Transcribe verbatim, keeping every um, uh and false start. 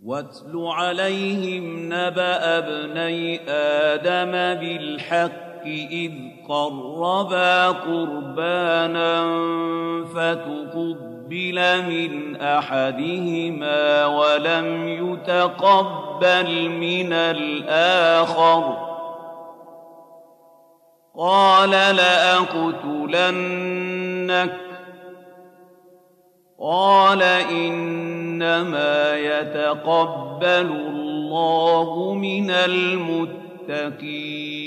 واتل عليهم نبأ ابني آدم بالحق إذ قربا قربانا فتقبل من أحدهما ولم يتقبل من الآخر قال لأقتلنك قال إنما يتقبل الله من المتقين